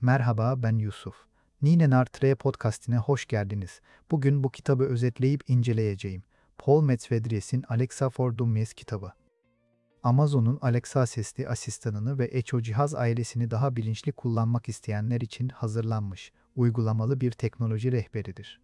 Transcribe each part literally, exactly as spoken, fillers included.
Merhaba, ben Yusuf. Nine Nartre podcastine hoş geldiniz. Bugün bu kitabı özetleyip inceleyeceğim. Paul Metvedries'in Alexa for Dummies kitabı. Amazon'un Alexa sesli asistanını ve Echo cihaz ailesini daha bilinçli kullanmak isteyenler için hazırlanmış, uygulamalı bir teknoloji rehberidir.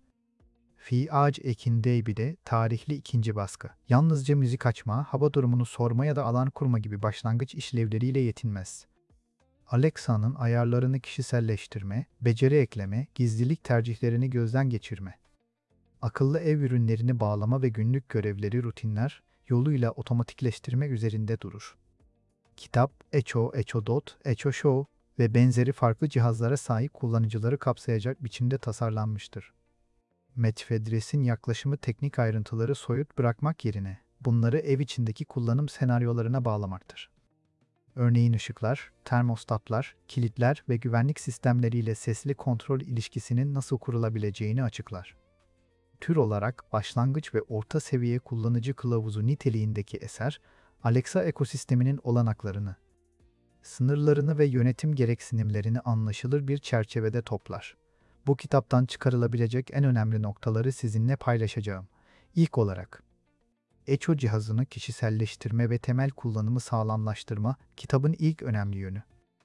Fi Ağaç Ekinde bile tarihli ikinci baskı. Yalnızca müzik açma, hava durumunu sorma ya da alan kurma gibi başlangıç işlevleriyle yetinmez. Alexa'nın ayarlarını kişiselleştirme, beceri ekleme, gizlilik tercihlerini gözden geçirme, akıllı ev ürünlerini bağlama ve günlük görevleri rutinler yoluyla otomatikleştirme üzerinde durur. Kitap, Echo, Echo Dot, Echo Show ve benzeri farklı cihazlara sahip kullanıcıları kapsayacak biçimde tasarlanmıştır. Metvedries'in yaklaşımı teknik ayrıntıları soyut bırakmak yerine bunları ev içindeki kullanım senaryolarına bağlamaktır. Örneğin ışıklar, termostatlar, kilitler ve güvenlik sistemleriyle sesli kontrol ilişkisinin nasıl kurulabileceğini açıklar. Tür olarak başlangıç ve orta seviye kullanıcı kılavuzu niteliğindeki eser, Alexa ekosisteminin olanaklarını, sınırlarını ve yönetim gereksinimlerini anlaşılır bir çerçevede toplar. Bu kitaptan çıkarılabilecek en önemli noktaları sizinle paylaşacağım. İlk olarak, Echo cihazını kişiselleştirme ve temel kullanımı sağlamlaştırma kitabın ilk önemli yönü.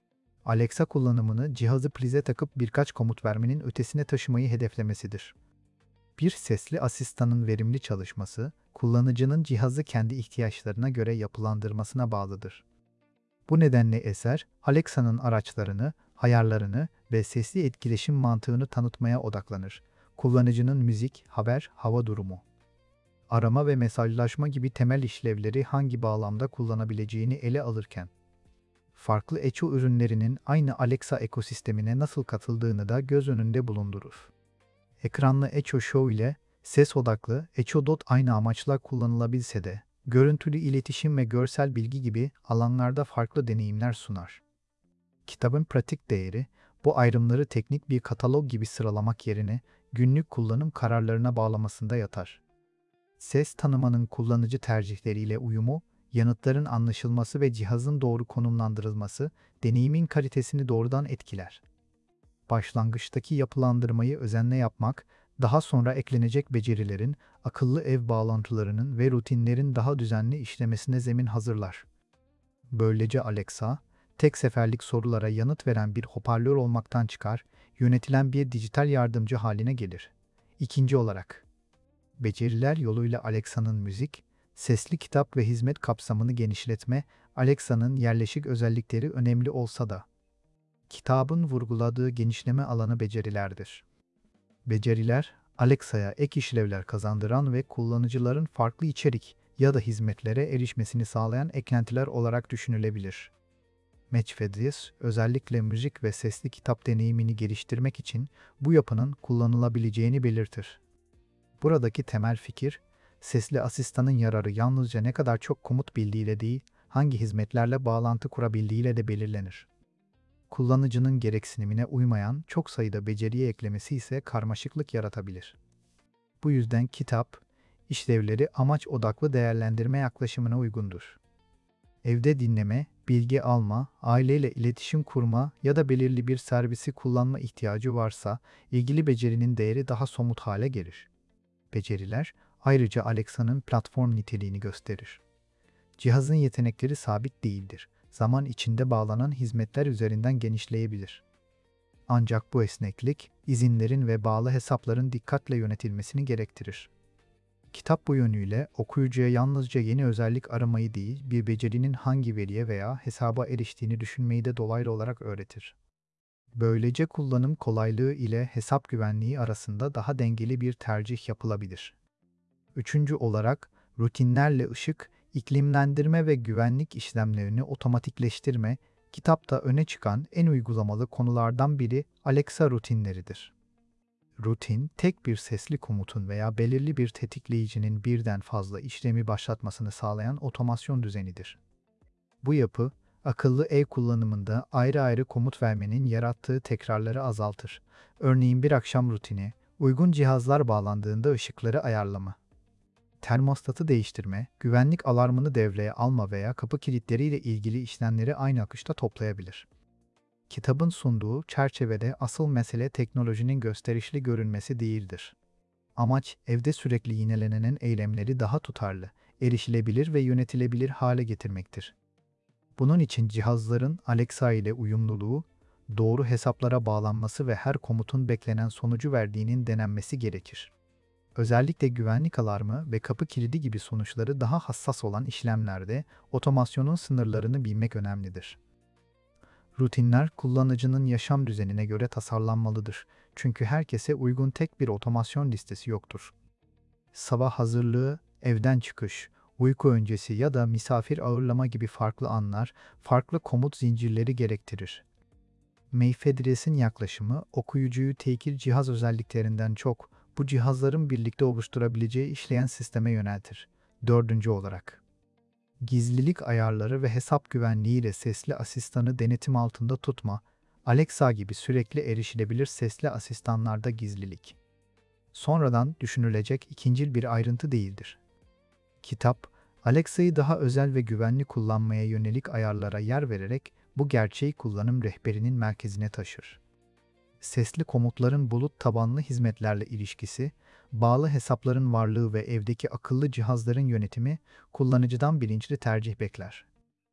Alexa kullanımını cihazı prize takıp birkaç komut vermenin ötesine taşımayı hedeflemesidir. Bir sesli asistanın verimli çalışması, kullanıcının cihazı kendi ihtiyaçlarına göre yapılandırmasına bağlıdır. Bu nedenle eser, Alexa'nın araçlarını, ayarlarını ve sesli etkileşim mantığını tanıtmaya odaklanır. Kullanıcının müzik, haber, hava durumu, arama ve mesajlaşma gibi temel işlevleri hangi bağlamda kullanabileceğini ele alırken, farklı Echo ürünlerinin aynı Alexa ekosistemine nasıl katıldığını da göz önünde bulundurur. Ekranlı Echo Show ile ses odaklı Echo Dot aynı amaçla kullanılabilse de, görüntülü iletişim ve görsel bilgi gibi alanlarda farklı deneyimler sunar. Kitabın pratik değeri, bu ayrımları teknik bir katalog gibi sıralamak yerine günlük kullanım kararlarına bağlamasında yatar. Ses tanımanın kullanıcı tercihleriyle uyumu, yanıtların anlaşılması ve cihazın doğru konumlandırılması, deneyimin kalitesini doğrudan etkiler. Başlangıçtaki yapılandırmayı özenle yapmak, daha sonra eklenecek becerilerin, akıllı ev bağlantılarının ve rutinlerin daha düzenli işlemesine zemin hazırlar. Böylece Alexa, tek seferlik sorulara yanıt veren bir hoparlör olmaktan çıkar, yönetilen bir dijital yardımcı haline gelir. İkinci olarak, beceriler yoluyla Alexa'nın müzik, sesli kitap ve hizmet kapsamını genişletme, Alexa'nın yerleşik özellikleri önemli olsa da, kitabın vurguladığı genişleme alanı becerilerdir. Beceriler, Alexa'ya ek işlevler kazandıran ve kullanıcıların farklı içerik ya da hizmetlere erişmesini sağlayan eklentiler olarak düşünülebilir. Metvedries, özellikle müzik ve sesli kitap deneyimini geliştirmek için bu yapının kullanılabileceğini belirtir. Buradaki temel fikir, sesli asistanın yararı yalnızca ne kadar çok komut bildiğiyle değil, hangi hizmetlerle bağlantı kurabildiğiyle de belirlenir. Kullanıcının gereksinimine uymayan çok sayıda beceriye eklemesi ise karmaşıklık yaratabilir. Bu yüzden kitap, işlevleri amaç odaklı değerlendirme yaklaşımına uygundur. Evde dinleme, bilgi alma, aileyle iletişim kurma ya da belirli bir servisi kullanma ihtiyacı varsa, ilgili becerinin değeri daha somut hale gelir. Beceriler, ayrıca Alexa'nın platform niteliğini gösterir. Cihazın yetenekleri sabit değildir. Zaman içinde bağlanan hizmetler üzerinden genişleyebilir. Ancak bu esneklik, izinlerin ve bağlı hesapların dikkatle yönetilmesini gerektirir. Kitap bu yönüyle okuyucuya yalnızca yeni özellik aramayı değil, bir becerinin hangi veriye veya hesaba eriştiğini düşünmeyi de dolaylı olarak öğretir. Böylece kullanım kolaylığı ile hesap güvenliği arasında daha dengeli bir tercih yapılabilir. Üçüncü olarak, rutinlerle ışık, iklimlendirme ve güvenlik işlemlerini otomatikleştirme, kitapta öne çıkan en uygulamalı konulardan biri Alexa rutinleridir. Rutin, tek bir sesli komutun veya belirli bir tetikleyicinin birden fazla işlemi başlatmasını sağlayan otomasyon düzenidir. Bu yapı, akıllı ev kullanımında ayrı ayrı komut vermenin yarattığı tekrarları azaltır. Örneğin bir akşam rutini, uygun cihazlar bağlandığında ışıkları ayarlama, termostatı değiştirme, güvenlik alarmını devreye alma veya kapı kilitleriyle ilgili işlemleri aynı akışta toplayabilir. Kitabın sunduğu çerçevede asıl mesele teknolojinin gösterişli görünmesi değildir. Amaç, evde sürekli yinelenen eylemleri daha tutarlı, erişilebilir ve yönetilebilir hale getirmektir. Bunun için cihazların Alexa ile uyumluluğu, doğru hesaplara bağlanması ve her komutun beklenen sonucu verdiğinin denenmesi gerekir. Özellikle güvenlik alarmı ve kapı kilidi gibi sonuçları daha hassas olan işlemlerde otomasyonun sınırlarını bilmek önemlidir. Rutinler kullanıcının yaşam düzenine göre tasarlanmalıdır. Çünkü herkese uygun tek bir otomasyon listesi yoktur. Sabah hazırlığı, evden çıkış, uyku öncesi ya da misafir ağırlama gibi farklı anlar, farklı komut zincirleri gerektirir. Mayfedries'in yaklaşımı, okuyucuyu tekil cihaz özelliklerinden çok, bu cihazların birlikte oluşturabileceği işleyen sisteme yöneltir. Dördüncü olarak, gizlilik ayarları ve hesap güvenliği ile sesli asistanı denetim altında tutma, Alexa gibi sürekli erişilebilir sesli asistanlarda gizlilik sonradan düşünülecek ikincil bir ayrıntı değildir. Kitap, Alexa'yı daha özel ve güvenli kullanmaya yönelik ayarlara yer vererek bu gerçeği kullanım rehberinin merkezine taşır. Sesli komutların bulut tabanlı hizmetlerle ilişkisi, bağlı hesapların varlığı ve evdeki akıllı cihazların yönetimi kullanıcıdan bilinçli tercih bekler.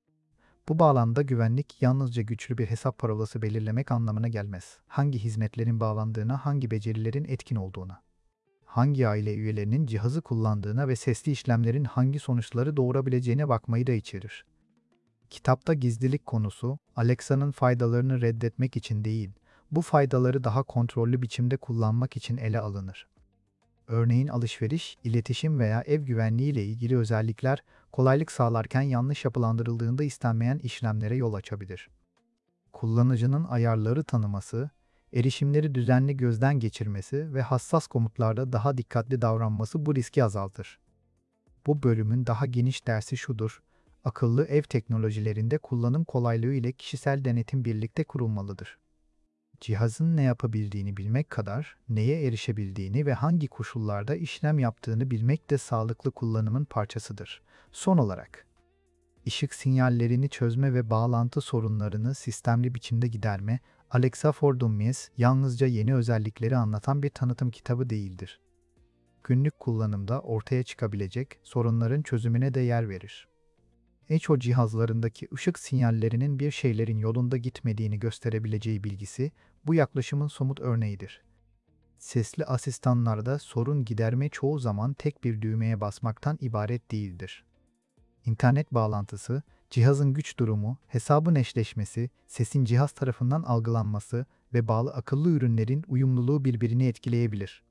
Bu bağlamda güvenlik yalnızca güçlü bir hesap parolası belirlemek anlamına gelmez. Hangi hizmetlerin bağlandığına, hangi becerilerin etkin olduğuna, hangi aile üyelerinin cihazı kullandığına ve sesli işlemlerin hangi sonuçları doğurabileceğine bakmayı da içerir. Kitapta gizlilik konusu, Alexa'nın faydalarını reddetmek için değil, bu faydaları daha kontrollü biçimde kullanmak için ele alınır. Örneğin alışveriş, iletişim veya ev güvenliği ile ilgili özellikler kolaylık sağlarken yanlış yapılandırıldığında istenmeyen işlemlere yol açabilir. Kullanıcının ayarları tanıması, erişimleri düzenli gözden geçirmesi ve hassas komutlarda daha dikkatli davranması bu riski azaltır. Bu bölümün daha geniş dersi şudur: akıllı ev teknolojilerinde kullanım kolaylığı ile kişisel denetim birlikte kurulmalıdır. Cihazın ne yapabildiğini bilmek kadar, neye erişebildiğini ve hangi koşullarda işlem yaptığını bilmek de sağlıklı kullanımın parçasıdır. Son olarak, ışık sinyallerini çözme ve bağlantı sorunlarını sistemli biçimde giderme, Alexa for Dummies yalnızca yeni özellikleri anlatan bir tanıtım kitabı değildir. Günlük kullanımda ortaya çıkabilecek sorunların çözümüne de yer verir. Echo cihazlarındaki ışık sinyallerinin bir şeylerin yolunda gitmediğini gösterebileceği bilgisi, bu yaklaşımın somut örneğidir. Sesli asistanlarda sorun giderme çoğu zaman tek bir düğmeye basmaktan ibaret değildir. İnternet bağlantısı, cihazın güç durumu, hesabın eşleşmesi, sesin cihaz tarafından algılanması ve bağlı akıllı ürünlerin uyumluluğu birbirini etkileyebilir.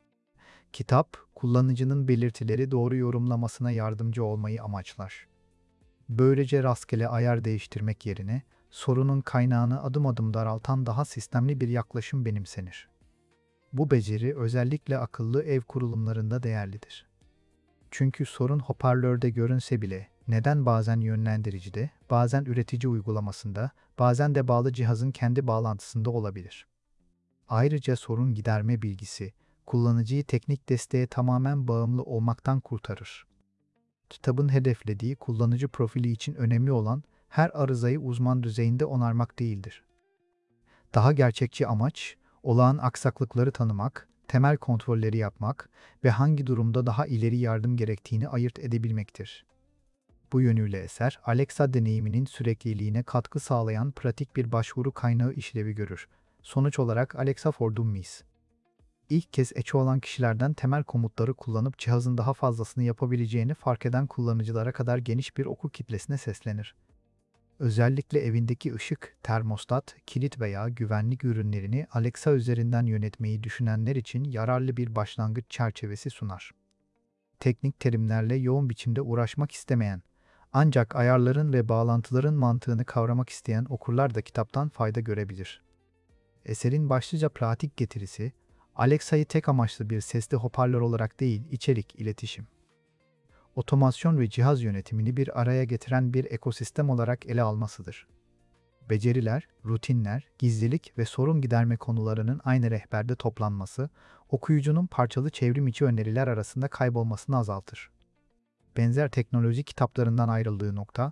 Kitap, kullanıcının belirtileri doğru yorumlamasına yardımcı olmayı amaçlar. Böylece rastgele ayar değiştirmek yerine, sorunun kaynağını adım adım daraltan daha sistemli bir yaklaşım benimsenir. Bu beceri özellikle akıllı ev kurulumlarında değerlidir. Çünkü sorun hoparlörde görünse bile, neden bazen yönlendiricide, bazen üretici uygulamasında, bazen de bağlı cihazın kendi bağlantısında olabilir. Ayrıca sorun giderme bilgisi, kullanıcıyı teknik desteğe tamamen bağımlı olmaktan kurtarır. Kitabın hedeflediği kullanıcı profili için önemli olan her arızayı uzman düzeyinde onarmak değildir. Daha gerçekçi amaç, olağan aksaklıkları tanımak, temel kontrolleri yapmak ve hangi durumda daha ileri yardım gerektiğini ayırt edebilmektir. Bu yönüyle eser, Alexa deneyiminin sürekliliğine katkı sağlayan pratik bir başvuru kaynağı işlevi görür. Sonuç olarak Alexa for Dummies, İlk kez Echo olan kişilerden temel komutları kullanıp cihazın daha fazlasını yapabileceğini fark eden kullanıcılara kadar geniş bir okur kitlesine seslenir. Özellikle evindeki ışık, termostat, kilit veya güvenlik ürünlerini Alexa üzerinden yönetmeyi düşünenler için yararlı bir başlangıç çerçevesi sunar. Teknik terimlerle yoğun biçimde uğraşmak istemeyen, ancak ayarların ve bağlantıların mantığını kavramak isteyen okurlar da kitaptan fayda görebilir. Eserin başlıca pratik getirisi, Alexa'yı tek amaçlı bir sesli hoparlör olarak değil, içerik, iletişim, otomasyon ve cihaz yönetimini bir araya getiren bir ekosistem olarak ele almasıdır. Beceriler, rutinler, gizlilik ve sorun giderme konularının aynı rehberde toplanması, okuyucunun parçalı çevrim içi öneriler arasında kaybolmasını azaltır. Benzer teknoloji kitaplarından ayrıldığı nokta,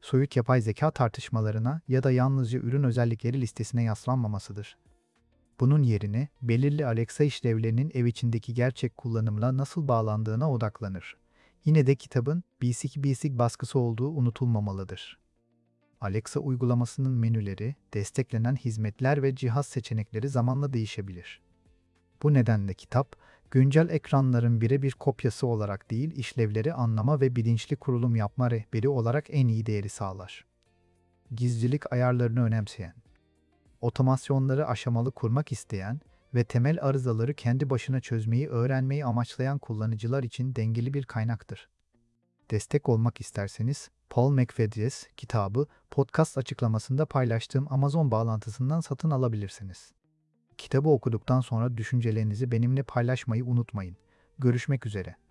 soyut yapay zeka tartışmalarına ya da yalnızca ürün özellikleri listesine yaslanmamasıdır. Bunun yerine belirli Alexa işlevlerinin ev içindeki gerçek kullanımla nasıl bağlandığına odaklanır. Yine de kitabın basic basic baskısı olduğu unutulmamalıdır. Alexa uygulamasının menüleri, desteklenen hizmetler ve cihaz seçenekleri zamanla değişebilir. Bu nedenle kitap, güncel ekranların birebir kopyası olarak değil, işlevleri anlama ve bilinçli kurulum yapma rehberi olarak en iyi değeri sağlar. Gizlilik ayarlarını önemseyen, otomasyonları aşamalı kurmak isteyen ve temel arızaları kendi başına çözmeyi öğrenmeyi amaçlayan kullanıcılar için dengeli bir kaynaktır. Destek olmak isterseniz, Paul McFedries kitabı podcast açıklamasında paylaştığım Amazon bağlantısından satın alabilirsiniz. Kitabı okuduktan sonra düşüncelerinizi benimle paylaşmayı unutmayın. Görüşmek üzere.